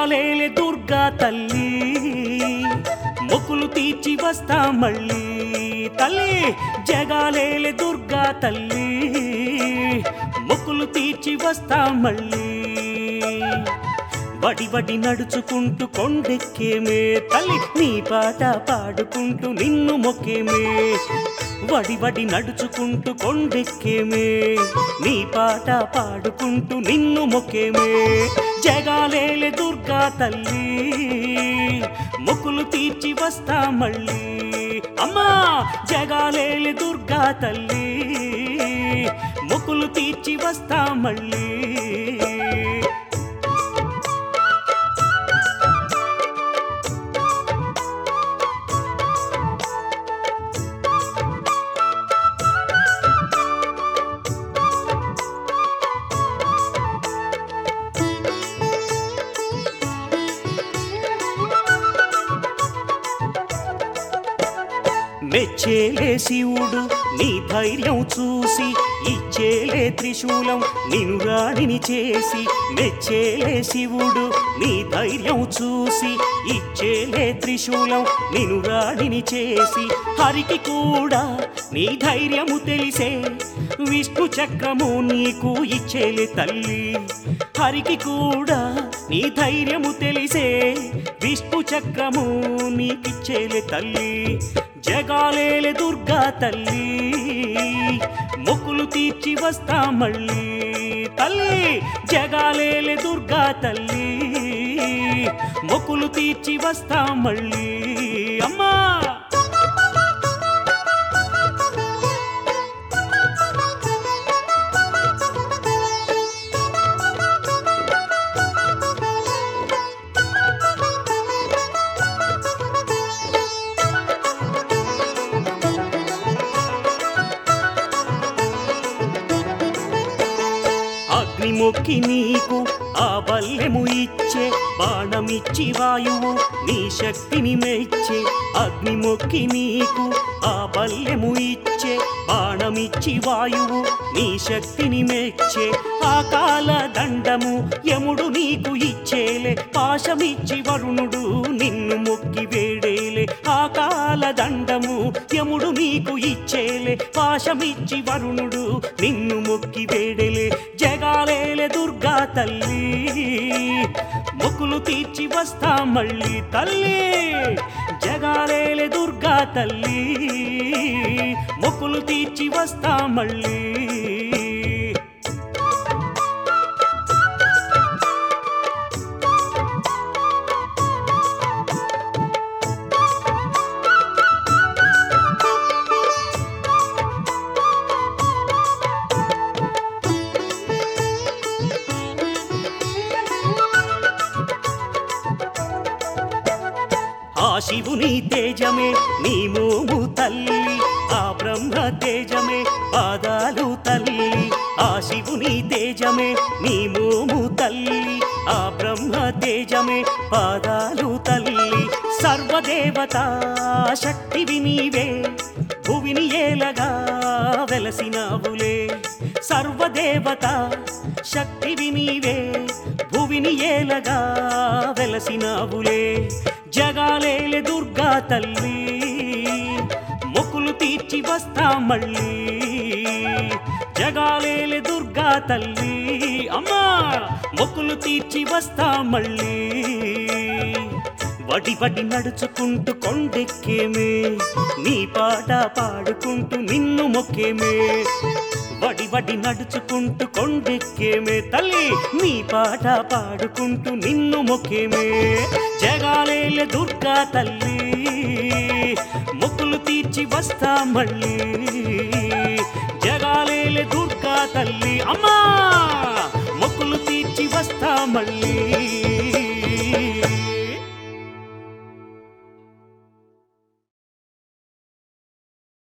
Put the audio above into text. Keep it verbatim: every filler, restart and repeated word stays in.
జగాలేలే దుర్గా తల్లి మొక్కులు తీర్చి వస్తా మళ్ళీ తల్లి జగాలేలే దుర్గా తల్లి మొక్కులు తీర్చి వస్తా మళ్ళీ వడి వడి నడుచుకుంటూ కొండెక్కేమే తల్లి నీ పాట పాడుకుంటూ నిన్ను మొక్కేమే వడి వడి నడుచుకుంటూ కొండెక్కేమే నీ పాట పాడుకుంటూ నిన్ను మొక్కేమే జగాలేలే దుర్గా తల్లి మొక్కులు తీర్చి వస్తా మళ్ళీ అమ్మా జగాలేలే దుర్గా తల్లి మొక్కులు తీర్చి వస్తా మళ్ళీ మెచ్చేలే శివుడు నీ ధైర్యం చూసి ఇచ్చేలే త్రిశూలం నిన్ను రాణిని చేసి మెచ్చేలే శివుడు నీ ధైర్యం చూసి ఇచ్చేలే త్రిశూలం నిన్ను రాణిని చేసి హరికి కూడా నీ ధైర్యము తెలిసే విష్ణు చక్రము నీకు ఇచ్చేలే తల్లి హరికి కూడా నీ ధైర్యము తెలిసే విష్ణు చక్రము నీకిచ్చేలే తల్లి జగాలేలే దుర్గా తల్లి మొక్కులు తీర్చి వస్తా మళ్ళీ తల్లి జగాలేలే దుర్గా తల్లి మొక్కులు తీర్చి వస్తా మళ్ళీ అమ్మా అగ్ని మొక్కి నీకు ఆ బల్లెము ఇచ్చే బాణమిచ్చి వాయువు నీ శక్తిని మెచ్చే అగ్ని మొక్కి నీకు ఆ బల్లెము ఇచ్చే బాణమిచ్చి వాయువు నీ శక్తిని మెచ్చే ఆ కాల దండము యముడు నీకు ఇచ్చేలే పాశమిచ్చి వరుణుడు నిన్ను మొక్కి వేడేలే ఆ కాల దండము యముడు నీకు ఇచ్చేలే పాశమిచ్చి వరుణుడు నిన్ను మొక్కి వేడేలే జగాలేలే దుర్గా తల్లి మొక్కులు తీర్చి వస్తా మళ్ళీ తల్లి జగాలేలే దుర్గా తల్లి మొక్కులు తీర్చి వస్తా మళ్ళీ ఆ శివుని తేజమే నీ మోము తల్లి ఆ బ్రహ్మ తేజమే పాదాలు తల్లి ఆ శివుని తేజమే నీ మోము తల్లి ఆ బ్రహ్మ తేజమే పాదాలు తల్లి సర్వదేవత శక్తివి నీవే భువిని ఏలగా వెలసినావులే సర్వదేవత శక్తివి నీవే భువిని ఏలగా వెలసినావులే జగాలేలే దుర్గా తల్లి మొక్కులు తీర్చి వస్తా మళ్ళీ జగాలేలే దుర్గా తల్లి అమ్మా మొక్కులు తీర్చి వస్తా మళ్ళీ వడి వడి నడుచుకుంటూ కొండెక్కేమే నీ పాట పాడుకుంటూ నిన్ను మొక్కేమే వడి వడి నడుచుకుంటూ కొండెక్కేమే తల్లి నీ పాట పాడుకుంటూ నిన్ను మొక్కేమే జగాలేలే దుర్గా తల్లి మొక్కులు తీర్చి వస్తా మళ్ళీ జగాలేలే దుర్గా తల్లి అమ్మా మొక్కులు తీర్చి వస్తా మళ్ళీ